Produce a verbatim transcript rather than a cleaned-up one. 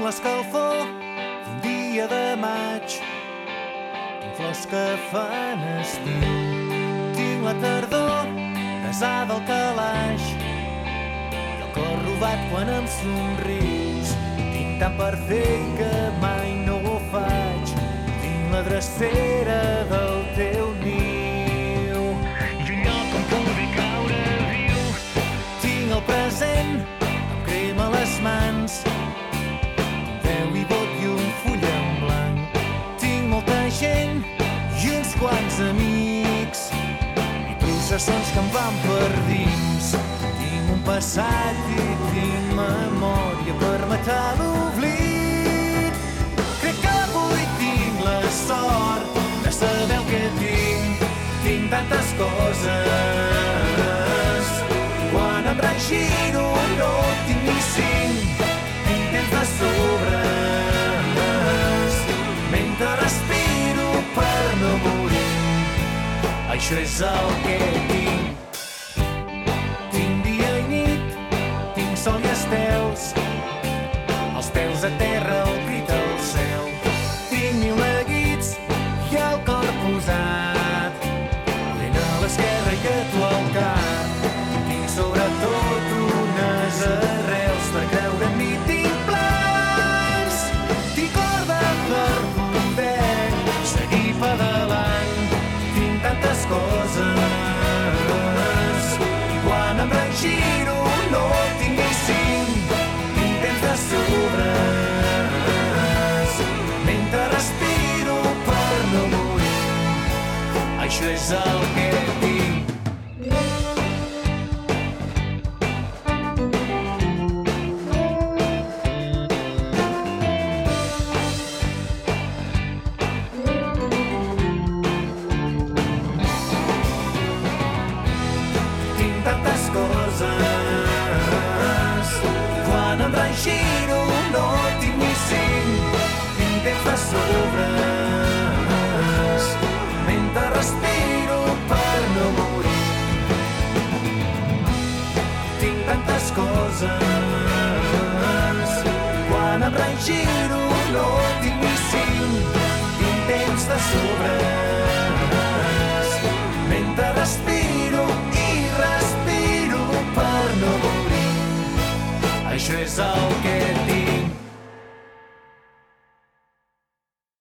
Tinc l'escalfor d'un dia de maig, tinc flors que fan estiu. Tinc la tardor desada al calaix i el cor robat quan em somrius. Tinc tant per fer que mai no ho faig. Tinc la drecera del teu niu i un lloc on pugui caure viu. Tinc el present amb crema a les mans, veu i vot i un full en blanc. Tinc molta gent i uns quants amics i processons que em van per dins. Tinc un passat i tinc memòria per matar l'oblit. Crec que avui tinc la sort de saber el que tinc. Tinc tantes coses, quan em regiro no tinc ni cinc. Tinc temps de sobres mentre respiro per no morir. Això és el que tinc. Tinc dia i nit, tinc sol i estels, els peus a terra, el crit al cel. Tinc mil neguits i el cor posat, lent a l'esquerra i a tu al cap. Tinc sobretot unes arrels per creure en mi. Tinc plans, tinc corda per poder seguir pedalant. Tinc tantes coses i quan em regiro no tinc ni cinc. Tinc temps de sobres mentre respiro per no morir. Això és el que tinc. Tinc tantes coses, quan em regiro no tinc ni cinc. Tinc temps de sobres mentre respiro per no morir. Tinc tantes coses, quan em regiro no tinc ni cinc. Tinc temps de sobres mentre respiro i respiro per no morir. Això és el